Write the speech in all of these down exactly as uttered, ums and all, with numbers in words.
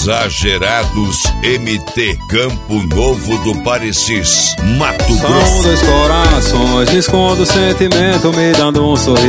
Exagerados M T, Campo Novo do Parecis, Mato São Grosso. São dois corações, me escondo o sentimento, me dando um sorriso.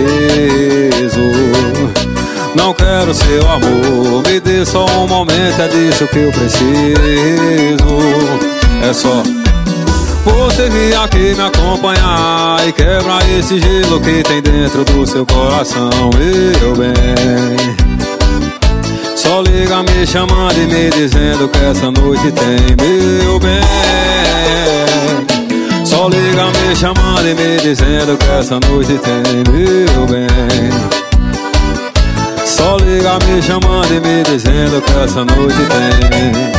Não quero seu amor, me dê só um momento, é disso que eu preciso. É só você vir aqui me acompanhar e quebrar esse gelo que tem dentro do seu coração, meu bem. Só liga me chamando e me dizendo que essa noite tem, meu bem. Só liga me chamando e me dizendo que essa noite tem, meu bem. Só liga me chamando e me dizendo que essa noite tem.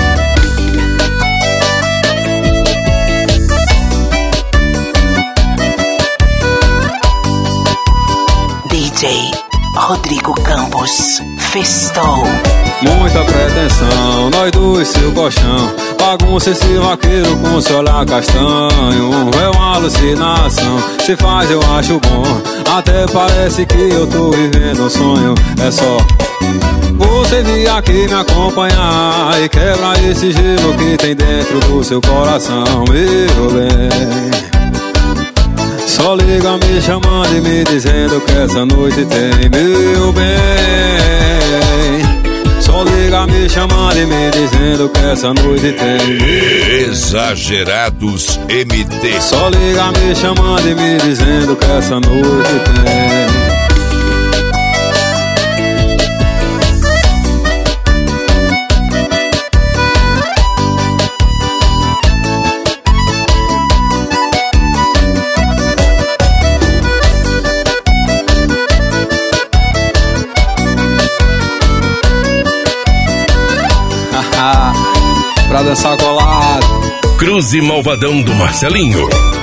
D J Rodrigo Campos, festou. Muita pretensão, nós dois seu colchão. Bagunça esse vaqueiro com seu olhar castanho. É uma alucinação, se faz eu acho bom. Até parece que eu tô vivendo um sonho. É só você vir aqui me acompanhar e quebrar esse gelo que tem dentro do seu coração, meu bem. Só liga me chamando e me dizendo que essa noite tem, meu bem. Só liga me chamando e me dizendo que essa noite tem. Exagerados M T. Só liga me chamando e me dizendo que essa noite tem. Pra dançar colado. Cruz e Malvadão do Marcelinho.